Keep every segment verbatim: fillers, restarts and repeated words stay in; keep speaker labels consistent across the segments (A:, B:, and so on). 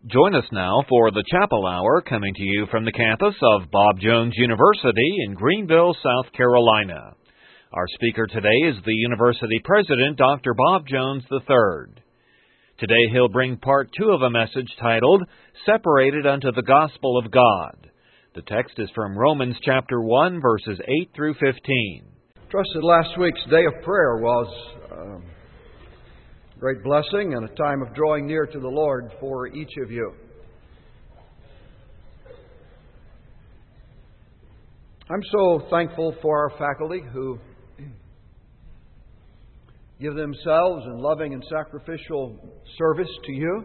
A: Join us now for the Chapel Hour, coming to you from the campus of Bob Jones University in Greenville, South Carolina. Our speaker today is the university president, Doctor Bob Jones the third. Today he'll bring part two of a message titled, Separated unto the Gospel of God. The text is from Romans chapter one, verses eight through fifteen.
B: Trust that last week's day of prayer was um, a great blessing and a time of drawing near to the Lord for each of you. I'm so thankful for our faculty who give themselves in loving and sacrificial service to you.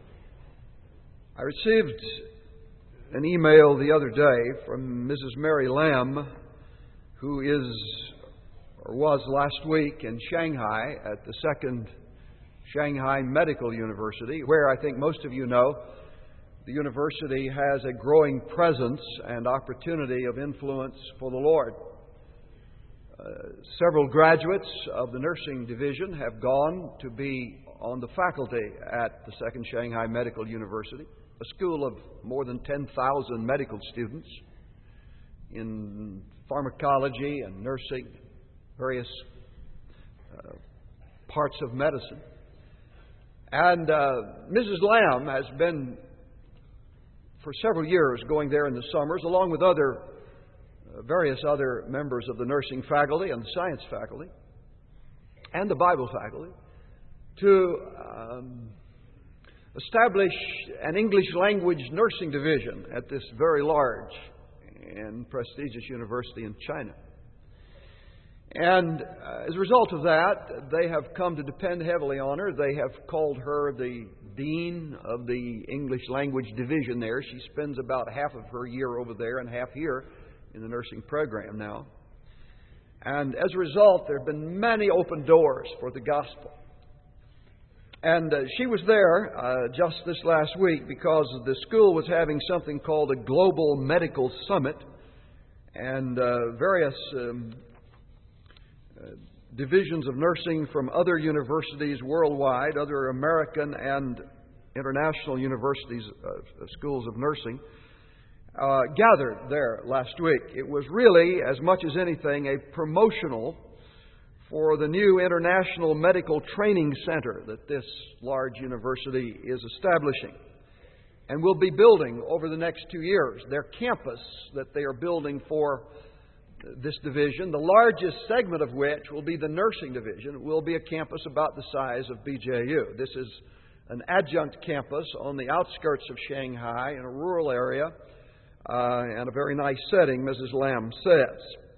B: I received an email the other day from Missus Mary Lam, who is or was last week in Shanghai at the second Shanghai Medical University, where I think most of you know the university has a growing presence and opportunity of influence for the Lord. Uh, several graduates of the nursing division have gone to be on the faculty at the second Shanghai Medical University, a school of more than ten thousand medical students in pharmacology and nursing, various uh, parts of medicine. And uh, Missus Lam has been for several years going there in the summers, along with other uh, various other members of the nursing faculty and the science faculty and the Bible faculty, to um, establish an English language nursing division at this very large and prestigious university in China. And uh, as a result of that, they have come to depend heavily on her. They have called her the dean of the English language division there. She spends about half of her year over there and half here in the nursing program now. And as a result, there have been many open doors for the gospel. And uh, she was there uh, just this last week because the school was having something called a Global Medical Summit, and uh, various um, uh, divisions of nursing from other universities worldwide, other American and international universities, uh, schools of nursing, uh, gathered there last week. It was really, as much as anything, a promotional for the new International Medical Training Center that this large university is establishing and will be building over the next two years. Their campus that they are building for this division, the largest segment of which will be the nursing division, will be a campus about the size of B J U. This is an adjunct campus on the outskirts of Shanghai in a rural area uh, and a very nice setting, Missus Lam says.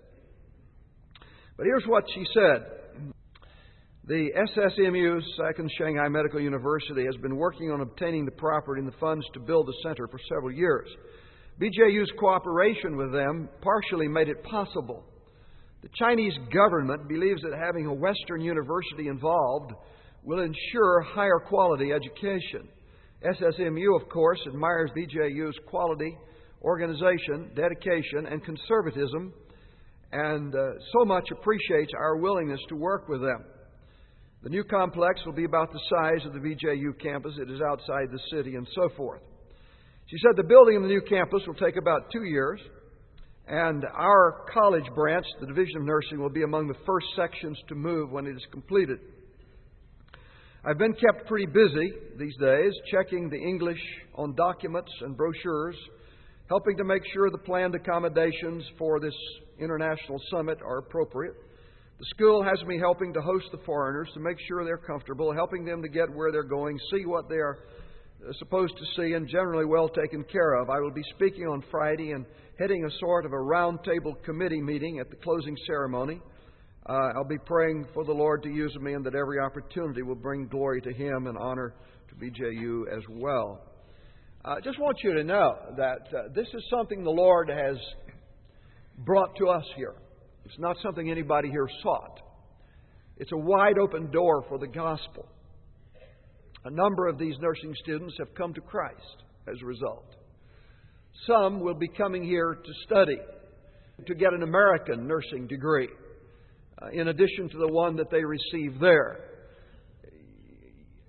B: But here's what she said. The S S M U, Second Shanghai Medical University, has been working on obtaining the property and the funds to build the center for several years. B J U's cooperation with them partially made it possible. The Chinese government believes that having a Western university involved will ensure higher quality education. S S M U, of course, admires B J U's quality, organization, dedication, and conservatism, and uh, so much appreciates our willingness to work with them. The new complex will be about the size of the B J U campus. It is outside the city and so forth. She said the building of the new campus will take about two years, and our college branch, the Division of Nursing, will be among the first sections to move when it is completed. I've been kept pretty busy these days, checking the English on documents and brochures, helping to make sure the planned accommodations for this international summit are appropriate. The school has me helping to host the foreigners, to make sure they're comfortable, helping them to get where they're going, see what they are supposed to see, and generally well taken care of. I will be speaking on Friday and heading a sort of a roundtable committee meeting at the closing ceremony. Uh, I'll be praying for the Lord to use me and that every opportunity will bring glory to Him and honor to B J U as well. I uh, just want you to know that uh, this is something the Lord has brought to us here. It's not something anybody here sought. It's a wide open door for the gospel. A number of these nursing students have come to Christ as a result. Some will be coming here to study, to get an American nursing degree, uh, in addition to the one that they receive there.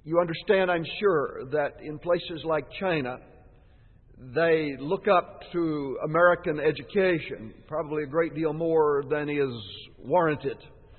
B: You understand, I'm sure, that in places like China, they look up to American education, probably a great deal more than is warranted.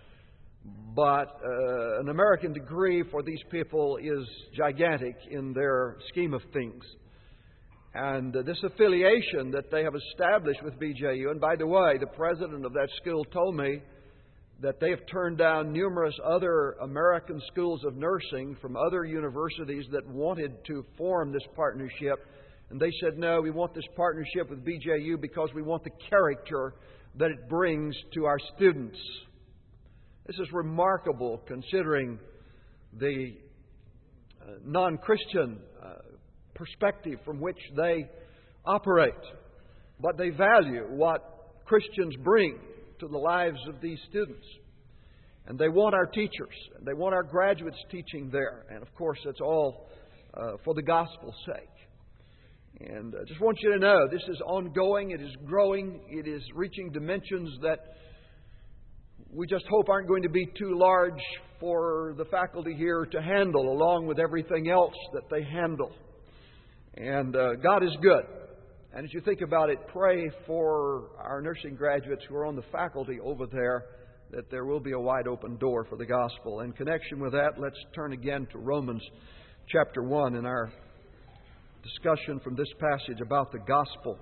B: But uh, an American degree for these people is gigantic in their scheme of things. And uh, this affiliation that they have established with B J U, and by the way, the president of that school told me that they have turned down numerous other American schools of nursing from other universities that wanted to form this partnership. And they said, no, we want this partnership with B J U because we want the character that it brings to our students. This is remarkable considering the uh, non-Christian uh, perspective from which they operate. But they value what Christians bring to the lives of these students. And they want our teachers, and they want our graduates teaching there. And of course, it's all uh, for the gospel's sake. And I just want you to know, this is ongoing, it is growing, it is reaching dimensions that we just hope aren't going to be too large for the faculty here to handle, along with everything else that they handle. And uh, God is good. And as you think about it, pray for our nursing graduates who are on the faculty over there, that there will be a wide open door for the gospel. In connection with that, let's turn again to Romans chapter one in our discussion from this passage about the gospel.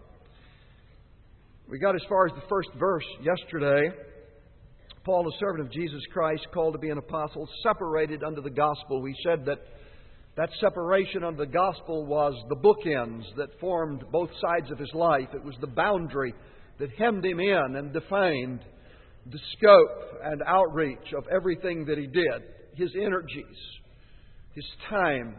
B: We got as far as the first verse yesterday. Paul, a servant of Jesus Christ, called to be an apostle, separated unto the gospel. We said that that separation unto the gospel was the bookends that formed both sides of his life. It was the boundary that hemmed him in and defined the scope and outreach of everything that he did. His energies, his time,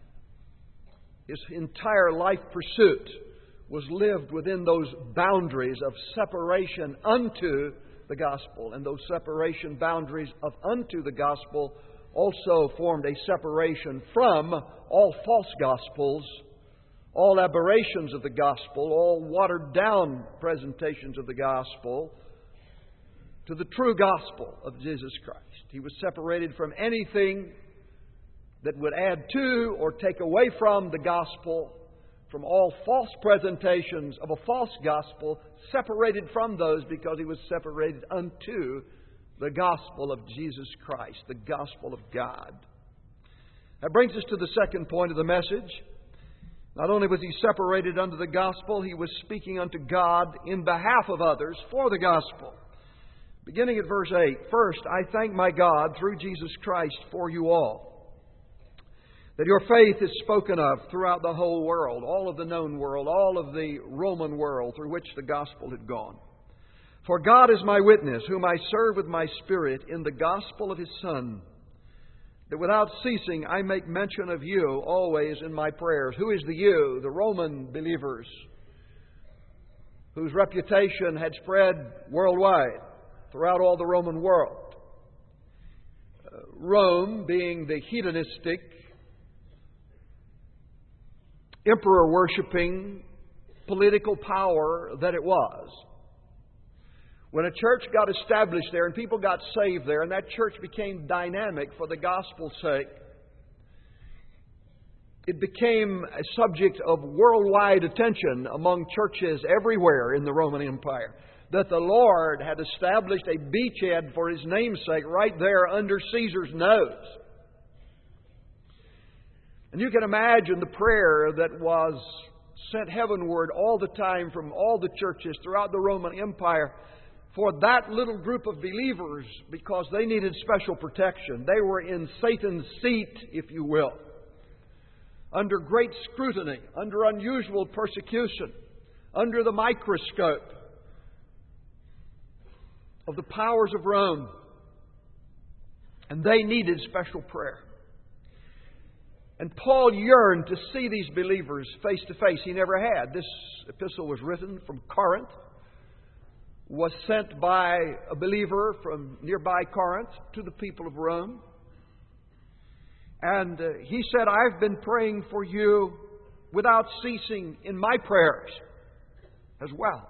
B: his entire life pursuit was lived within those boundaries of separation unto the gospel. And those separation boundaries of unto the gospel also formed a separation from all false gospels, all aberrations of the gospel, all watered down presentations of the gospel, to the true gospel of Jesus Christ. He was separated from anything that would add to or take away from the gospel, from all false presentations of a false gospel, separated from those because he was separated unto the gospel of Jesus Christ, the gospel of God. That brings us to the second point of the message. Not only was he separated unto the gospel, he was speaking unto God in behalf of others for the gospel. Beginning at verse eight, first, I thank my God through Jesus Christ for you all, that your faith is spoken of throughout the whole world, all of the known world, all of the Roman world through which the gospel had gone. For God is my witness, whom I serve with my spirit in the gospel of His Son, that without ceasing I make mention of you always in my prayers. Who is the you? The Roman believers, whose reputation had spread worldwide, throughout all the Roman world. Uh, Rome being the hedonistic, emperor-worshipping political power that it was. When a church got established there and people got saved there, and that church became dynamic for the gospel's sake, it became a subject of worldwide attention among churches everywhere in the Roman Empire. That the Lord had established a beachhead for His namesake right there under Caesar's nose. And you can imagine the prayer that was sent heavenward all the time from all the churches throughout the Roman Empire for that little group of believers, because they needed special protection. They were in Satan's seat, if you will, under great scrutiny, under unusual persecution, under the microscope of the powers of Rome. And they needed special prayer. And Paul yearned to see these believers face to face. He never had. This epistle was written from Corinth, was sent by a believer from nearby Corinth to the people of Rome. And uh, he said, I've been praying for you without ceasing in my prayers as well.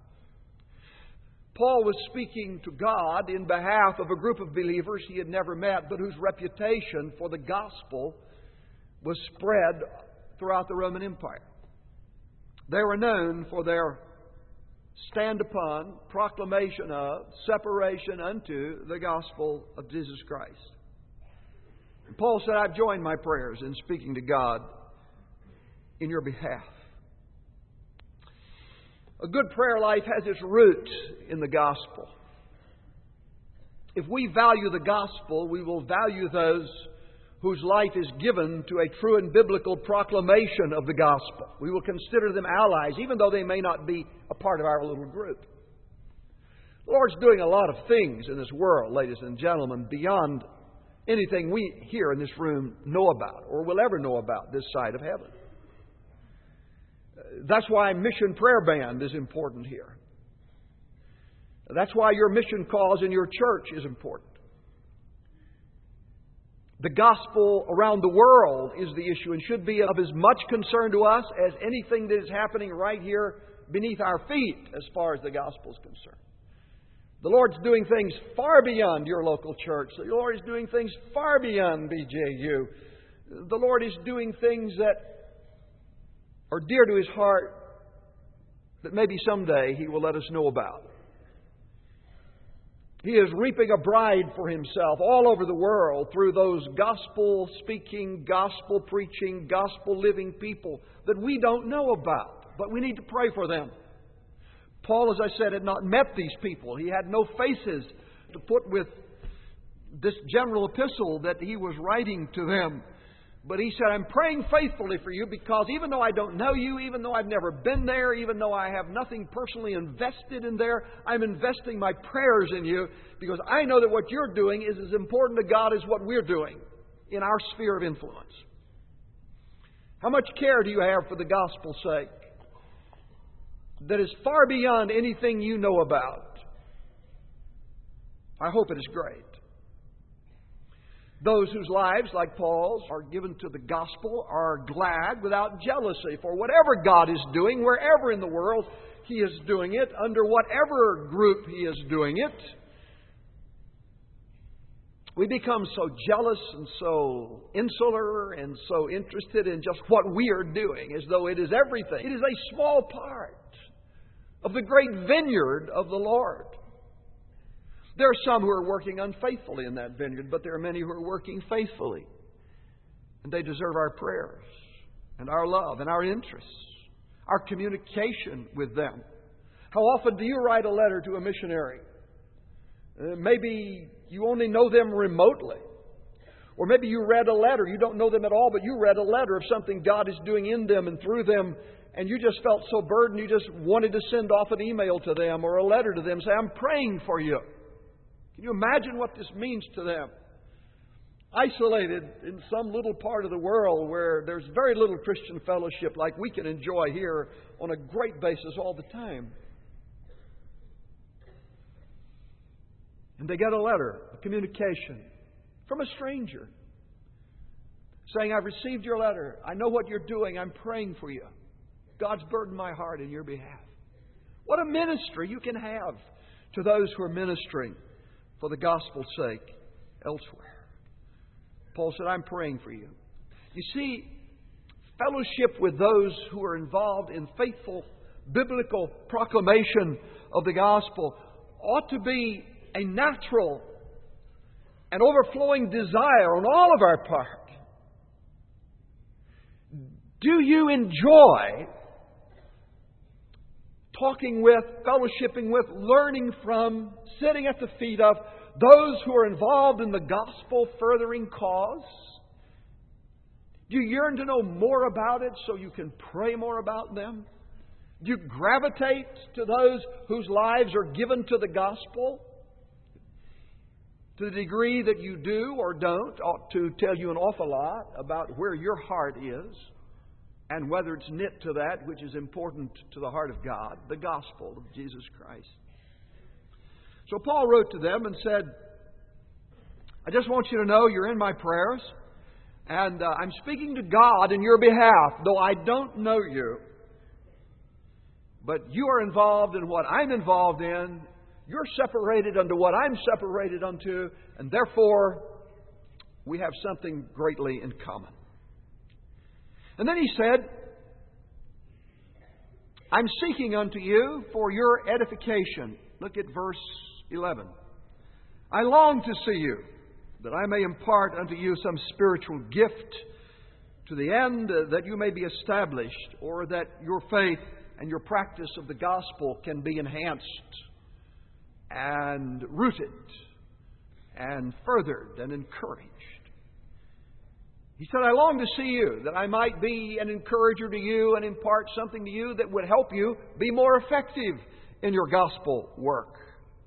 B: Paul was speaking to God in behalf of a group of believers he had never met, but whose reputation for the gospel was spread throughout the Roman Empire. They were known for their stand upon, proclamation of, separation unto the gospel of Jesus Christ. And Paul said, I've joined my prayers in speaking to God in your behalf. A good prayer life has its root in the gospel. If we value the gospel, we will value those whose life is given to a true and biblical proclamation of the gospel. We will consider them allies, even though they may not be a part of our little group. The Lord's doing a lot of things in this world, ladies and gentlemen, beyond anything we here in this room know about or will ever know about this side of heaven. That's why Mission Prayer Band is important here. That's why your mission cause in your church is important. The gospel around the world is the issue and should be of as much concern to us as anything that is happening right here beneath our feet as far as the gospel is concerned. The Lord's doing things far beyond your local church. The Lord is doing things far beyond B J U. The Lord is doing things that are dear to His heart that maybe someday He will let us know about. He is reaping a bride for Himself all over the world through those gospel-speaking, gospel-preaching, gospel-living people that we don't know about. But we need to pray for them. Paul, as I said, had not met these people. He had no faces to put with this general epistle that he was writing to them. But he said, I'm praying faithfully for you because even though I don't know you, even though I've never been there, even though I have nothing personally invested in there, I'm investing my prayers in you because I know that what you're doing is as important to God as what we're doing in our sphere of influence. How much care do you have for the gospel's sake that is far beyond anything you know about? I hope it is great. Those whose lives, like Paul's, are given to the gospel are glad without jealousy for whatever God is doing, wherever in the world He is doing it, under whatever group He is doing it. We become so jealous and so insular and so interested in just what we are doing, as though it is everything. It is a small part of the great vineyard of the Lord. There are some who are working unfaithfully in that vineyard, but there are many who are working faithfully. And they deserve our prayers and our love and our interests, our communication with them. How often do you write a letter to a missionary? Uh, maybe you only know them remotely. Or maybe you read a letter. You don't know them at all, but you read a letter of something God is doing in them and through them. And you just felt so burdened you just wanted to send off an email to them or a letter to them. Say, I'm praying for you. Can you imagine what this means to them? Isolated in some little part of the world where there's very little Christian fellowship like we can enjoy here on a great basis all the time. And they get a letter, a communication from a stranger saying, I've received your letter. I know what you're doing. I'm praying for you. God's burdened my heart in your behalf. What a ministry you can have to those who are ministering for the gospel's sake elsewhere. Paul said, I'm praying for you. You see, fellowship with those who are involved in faithful biblical proclamation of the gospel ought to be a natural and overflowing desire on all of our part. Do you enjoy talking with, fellowshipping with, learning from, sitting at the feet of those who are involved in the gospel-furthering cause? Do you yearn to know more about it so you can pray more about them? Do you gravitate to those whose lives are given to the gospel? To the degree that you do or don't ought to tell you an awful lot about where your heart is and whether it's knit to that which is important to the heart of God, the gospel of Jesus Christ. So Paul wrote to them and said, I just want you to know you're in my prayers, and uh, I'm speaking to God in your behalf, though I don't know you. But you are involved in what I'm involved in. You're separated unto what I'm separated unto, and therefore we have something greatly in common. And then he said, I'm seeking unto you for your edification. Look at verse eleven. I long to see you, that I may impart unto you some spiritual gift, to the end that you may be established, or that your faith and your practice of the gospel can be enhanced and rooted and furthered and encouraged. He said, I long to see you, that I might be an encourager to you and impart something to you that would help you be more effective in your gospel work.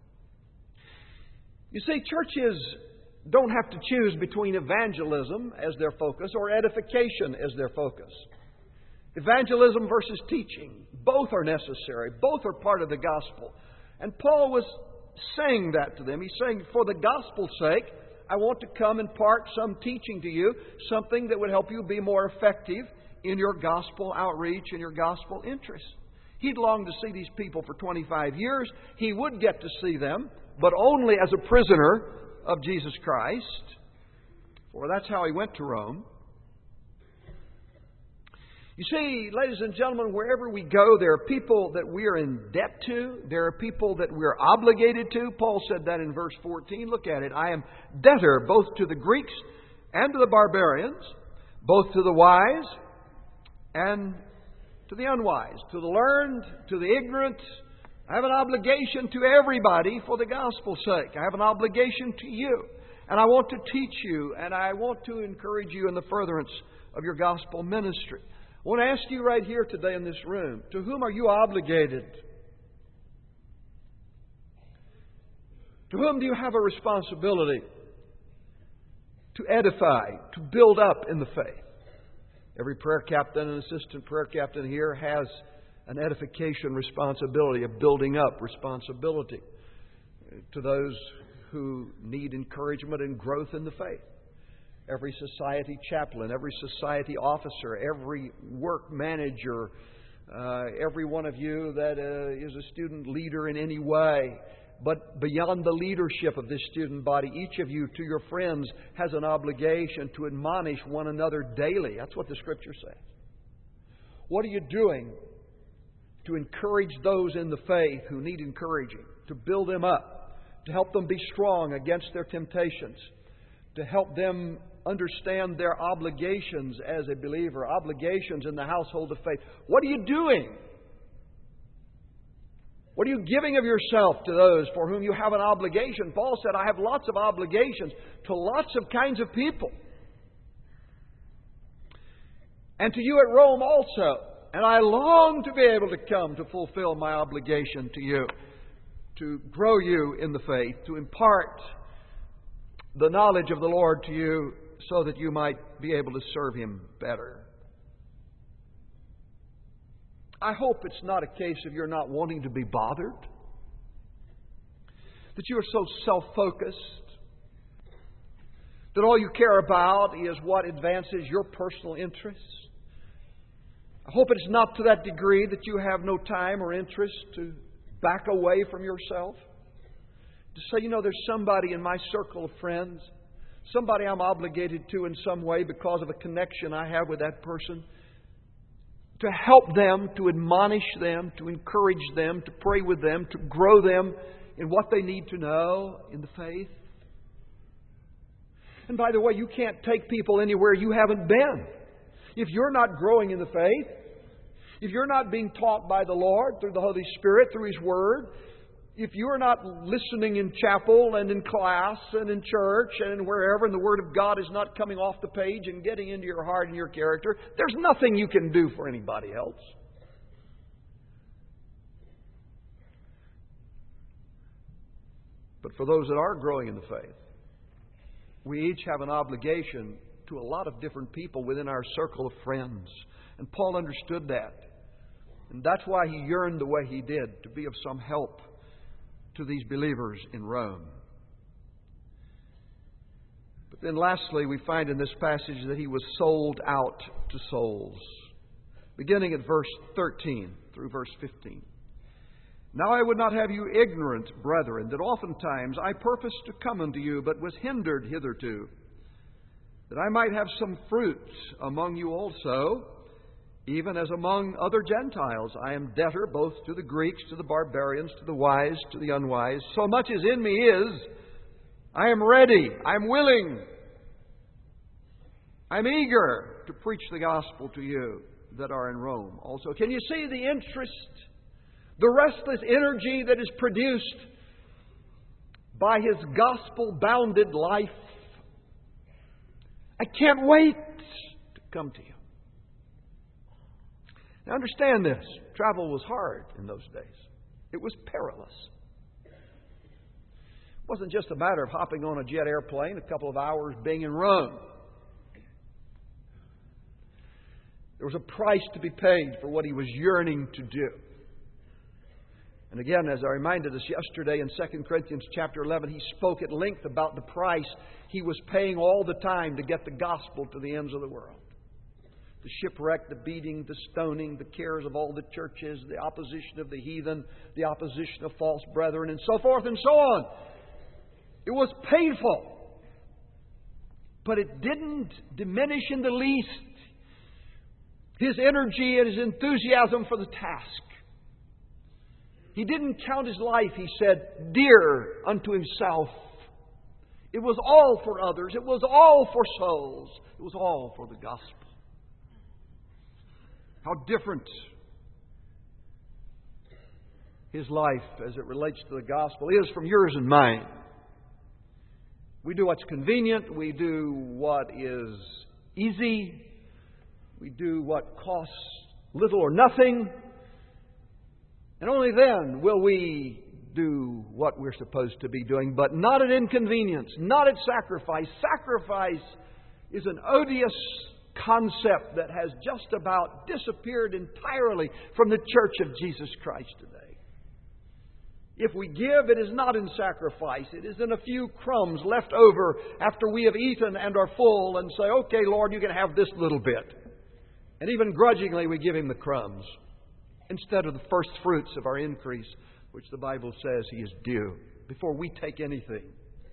B: You see, churches don't have to choose between evangelism as their focus or edification as their focus. Evangelism versus teaching, both are necessary. Both are part of the gospel. And Paul was saying that to them. He's saying, for the gospel's sake, I want to come and impart some teaching to you, something that would help you be more effective in your gospel outreach and your gospel interest. He'd longed to see these people for twenty-five years. He would get to see them, but only as a prisoner of Jesus Christ, for that's how he went to Rome. You see, ladies and gentlemen, wherever we go, there are people that we are in debt to. There are people that we are obligated to. Paul said that in verse fourteen. Look at it. I am debtor both to the Greeks and to the barbarians, both to the wise and to the unwise, to the learned, to the ignorant. I have an obligation to everybody for the gospel's sake. I have an obligation to you. And I want to teach you, and I want to encourage you in the furtherance of your gospel ministry. I want to ask you right here today in this room, to whom are you obligated? To whom do you have a responsibility to edify, to build up in the faith? Every prayer captain and assistant prayer captain here has an edification responsibility, a building up responsibility to those who need encouragement and growth in the faith. Every society chaplain, every society officer, every work manager, uh, every one of you that uh, is a student leader in any way. But beyond the leadership of this student body, each of you, to your friends, has an obligation to admonish one another daily. That's what the Scripture says. What are you doing to encourage those in the faith who need encouraging, to build them up, to help them be strong against their temptations, to help them understand their obligations as a believer, obligations in the household of faith? What are you doing? What are you giving of yourself to those for whom you have an obligation? Paul said, I have lots of obligations to lots of kinds of people. And to you at Rome also. And I long to be able to come to fulfill my obligation to you, to grow you in the faith, to impart the knowledge of the Lord to you so that you might be able to serve Him better. I hope it's not a case of you're not wanting to be bothered, that you are so self-focused, that all you care about is what advances your personal interests. I hope it's not to that degree that you have no time or interest to back away from yourself, to say, you know, there's somebody in my circle of friends, somebody I'm obligated to in some way because of a connection I have with that person, to help them, to admonish them, to encourage them, to pray with them, to grow them in what they need to know in the faith. And by the way, you can't take people anywhere you haven't been. If you're not growing in the faith, if you're not being taught by the Lord through the Holy Spirit, through His Word, if you're not listening in chapel and in class and in church and wherever, and the Word of God is not coming off the page and getting into your heart and your character, there's nothing you can do for anybody else. But for those that are growing in the faith, we each have an obligation to a lot of different people within our circle of friends. And Paul understood that. And that's why he yearned the way he did, to be of some help to these believers in Rome. But then lastly, we find in this passage that he was sold out to souls. Beginning at verse thirteen through verse fifteen. Now I would not have you ignorant, brethren, that oftentimes I purposed to come unto you, but was hindered hitherto, that I might have some fruit among you also, Even as among other Gentiles, I am debtor both to the Greeks, to the barbarians, to the wise, to the unwise. So much as in me is, I am ready, I am willing, I am eager to preach the gospel to you that are in Rome also. Can you see the interest, the restless energy that is produced by his gospel-bounded life? I can't wait to come to you. Now understand this. Travel was hard in those days. It was perilous. It wasn't just a matter of hopping on a jet airplane, a couple of hours being in Rome. There was a price to be paid for what he was yearning to do. And again, as I reminded us yesterday in Second Corinthians chapter eleven, he spoke at length about the price he was paying all the time to get the gospel to the ends of the world. The shipwreck, the beating, the stoning, the cares of all the churches, the opposition of the heathen, the opposition of false brethren, and so forth and so on. It was painful. But it didn't diminish in the least his energy and his enthusiasm for the task. He didn't count his life, he said, dear unto himself. It was all for others. It was all for souls. It was all for the gospel. How different his life as it relates to the gospel is from yours and mine. We do what's convenient. We do what is easy. We do what costs little or nothing. And only then will we do what we're supposed to be doing, but not at inconvenience, not at sacrifice. Sacrifice is an odious concept that has just about disappeared entirely from the church of Jesus Christ today. If we give, it is not in sacrifice. It is in a few crumbs left over after we have eaten and are full and say, okay, Lord, you can have this little bit. And even grudgingly, we give Him the crumbs instead of the first fruits of our increase, which the Bible says He is due before we take anything.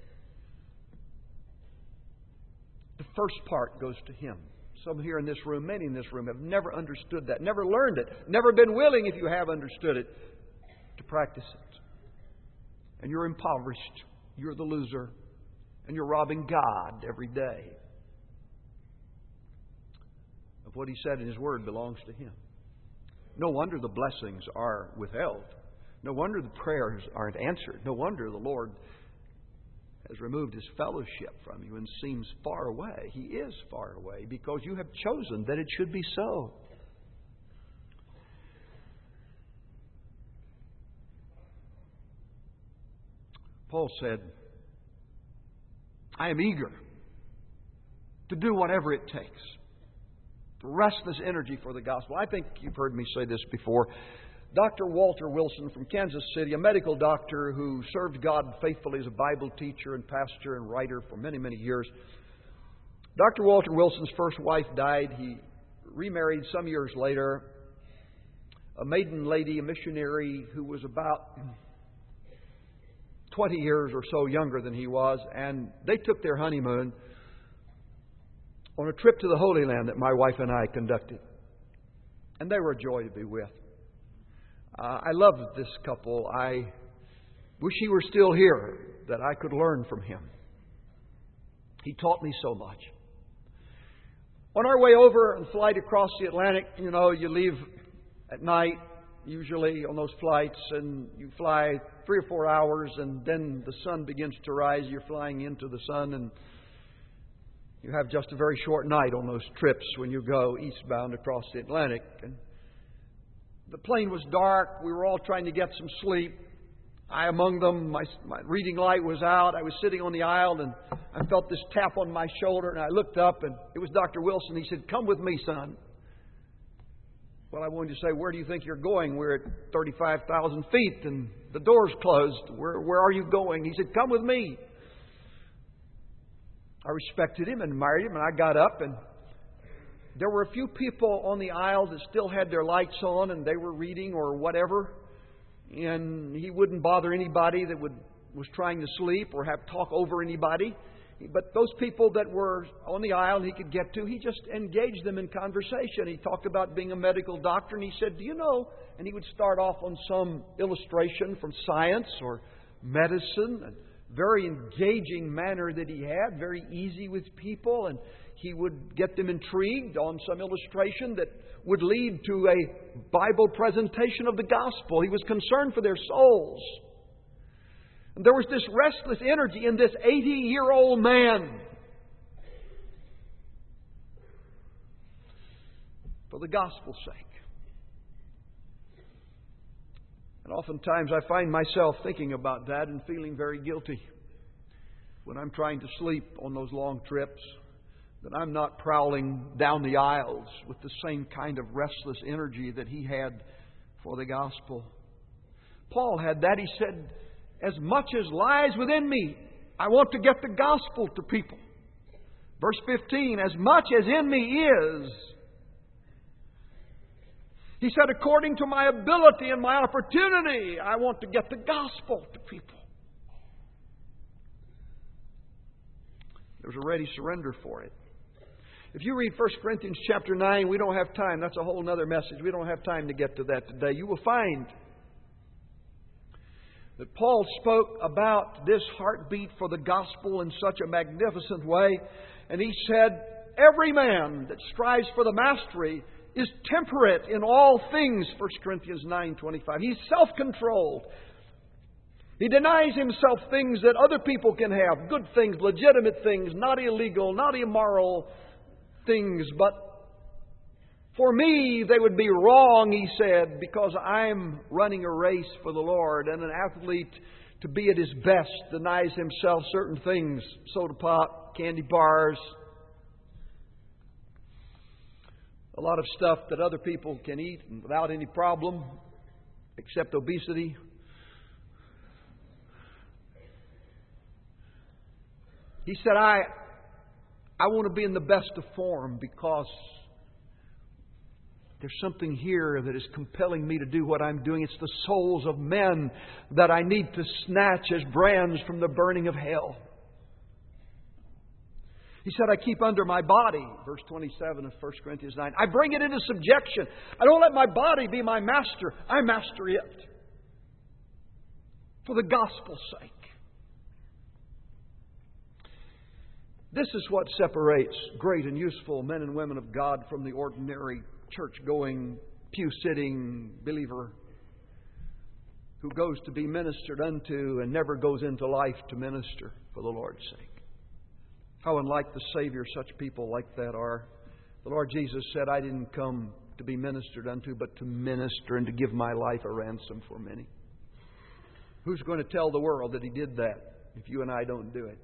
B: The first part goes to Him. Some here in this room, many in this room, have never understood that, never learned it, never been willing, if you have understood it, to practice it. And you're impoverished. You're the loser. And you're robbing God every day of what He said in His Word belongs to Him. No wonder the blessings are withheld. No wonder the prayers aren't answered. No wonder the Lord has removed His fellowship from you and seems far away. He is far away because you have chosen that it should be so. Paul said, I am eager to do whatever it takes. To restless energy for the gospel. I think you've heard me say this before. Doctor Walter Wilson from Kansas City, a medical doctor who served God faithfully as a Bible teacher and pastor and writer for many, many years. Doctor Walter Wilson's first wife died. He remarried some years later. A maiden lady, a missionary who was about twenty years or so younger than he was. And they took their honeymoon on a trip to the Holy Land that my wife and I conducted. And they were a joy to be with. Uh, I love this couple. I wish he were still here, that I could learn from him. He taught me so much. On our way over and flight across the Atlantic, you know, you leave at night, usually on those flights, and you fly three or four hours, and then the sun begins to rise. You're flying into the sun, and you have just a very short night on those trips when you go eastbound across the Atlantic. And the plane was dark. We were all trying to get some sleep. I among them. My, my reading light was out. I was sitting on the aisle, and I felt this tap on my shoulder, and I looked up, and it was Doctor Wilson. He said, "Come with me, son." Well, I wanted to say, "Where do you think you're going?" We're at thirty-five thousand feet, and the door's closed. Where, where are you going? He said, "Come with me." I respected him and admired him, and I got up, and there were a few people on the aisle that still had their lights on, and they were reading or whatever. And he wouldn't bother anybody that would was trying to sleep or have talk over anybody. But those people that were on the aisle he could get to, he just engaged them in conversation. He talked about being a medical doctor, and he said, do you know? And he would start off on some illustration from science or medicine, and very engaging manner that he had, very easy with people, and he would get them intrigued on some illustration that would lead to a Bible presentation of the gospel. He was concerned for their souls. And there was this restless energy in this eighty-year-old man. For the gospel's sake. And oftentimes I find myself thinking about that and feeling very guilty when I'm trying to sleep on those long trips, that I'm not prowling down the aisles with the same kind of restless energy that he had for the gospel. Paul had that. He said, as much as lies within me, I want to get the gospel to people. Verse fifteen, as much as in me is, he said, according to my ability and my opportunity, I want to get the gospel to people. There's a ready surrender for it. If you read First Corinthians chapter nine, we don't have time. That's a whole other message. We don't have time to get to that today. You will find that Paul spoke about this heartbeat for the gospel in such a magnificent way. And he said, every man that strives for the mastery is temperate in all things, First Corinthians nine twenty-five. He's self-controlled. He denies himself things that other people can have, good things, legitimate things, not illegal, not immoral things. But for me, they would be wrong, he said, because I'm running a race for the Lord. And an athlete, to be at his best, denies himself certain things, soda pop, candy bars, a lot of stuff that other people can eat without any problem, except obesity. He said, I, I want to be in the best of form because there's something here that is compelling me to do what I'm doing. It's the souls of men that I need to snatch as brands from the burning of hell. He said, I keep under my body, verse twenty-seven of First Corinthians nine. I bring it into subjection. I don't let my body be my master. I master it. For the gospel's sake. This is what separates great and useful men and women of God from the ordinary church-going, pew-sitting believer who goes to be ministered unto and never goes into life to minister for the Lord's sake. How unlike the Savior such people like that are. The Lord Jesus said, I didn't come to be ministered unto, but to minister and to give my life a ransom for many. Who's going to tell the world that He did that if you and I don't do it?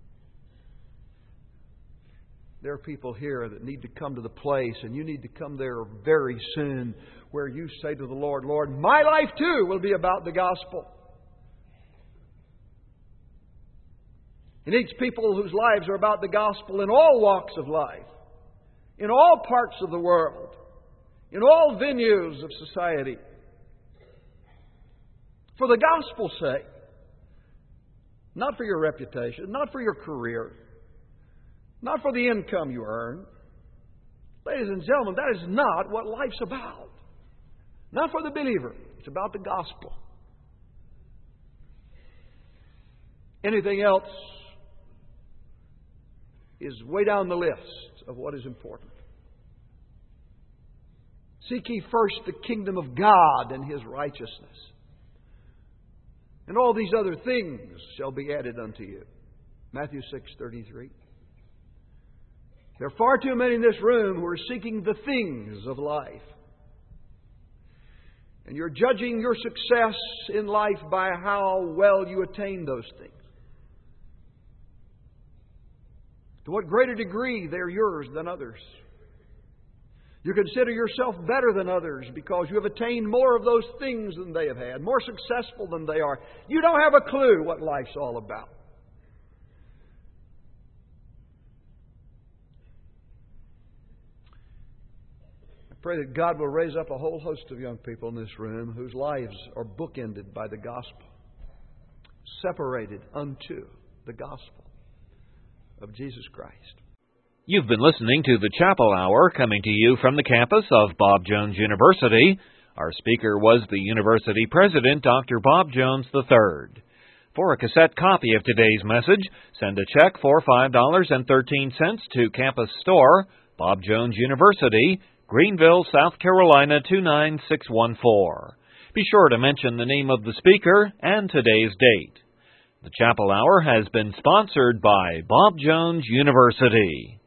B: There are people here that need to come to the place, and you need to come there very soon, where you say to the Lord, Lord, my life too will be about the gospel. He needs people whose lives are about the gospel in all walks of life, in all parts of the world, in all venues of society. For the gospel's sake. Not for your reputation, not for your career, not for the income you earn. Ladies and gentlemen, that is not what life's about. Not for the believer. It's about the gospel. Anything else is way down the list of what is important. Seek ye first the kingdom of God and His righteousness, and all these other things shall be added unto you. Matthew six thirty-three. There are far too many in this room who are seeking the things of life. And you're judging your success in life by how well you attain those things. To what greater degree they're yours than others. You consider yourself better than others because you have attained more of those things than they have had, more successful than they are. You don't have a clue what life's all about. I pray that God will raise up a whole host of young people in this room whose lives are bookended by the gospel, separated unto the gospel. of Jesus Christ.
A: You've been listening to the Chapel Hour, coming to you from the campus of Bob Jones University. Our speaker was the university president, Doctor Bob Jones the third. For a cassette copy of today's message, send a check for five dollars and thirteen cents to Campus Store, Bob Jones University, Greenville, South Carolina two nine six one four. Be sure to mention the name of the speaker and today's date. The Chapel Hour has been sponsored by Bob Jones University.